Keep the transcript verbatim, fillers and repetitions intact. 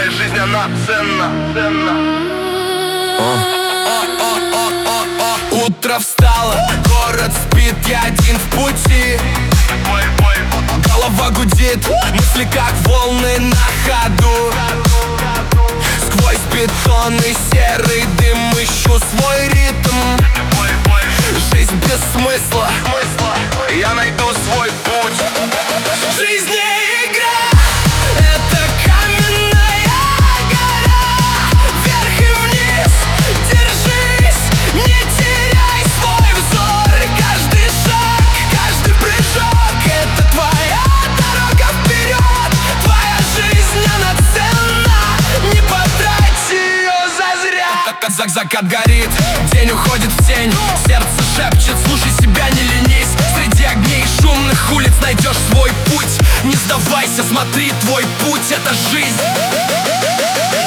Твоя жизнь, она ценна, ценна. Утро встало, город спит, я один в пути. Голова гудит, мысли как волны на ходу. Сквозь бетон и серый дым ищу свой ритм. Жизнь без смысла, Я найду свой путь. жизнь не игра, это каменная гора. Вверх и вниз, держись, не теряй свой взор. Каждый шаг, каждый прыжок — это твоя дорога вперед. Твоя жизнь, она ценна, не потрать ее зазря. Зак закат горит, день уходит в тень. Сердце шепчет, слушай себя, не ленись. Среди огней шумных улиц найдешь свой путь. Не сдавайся, смотри, твой путь — это жизнь.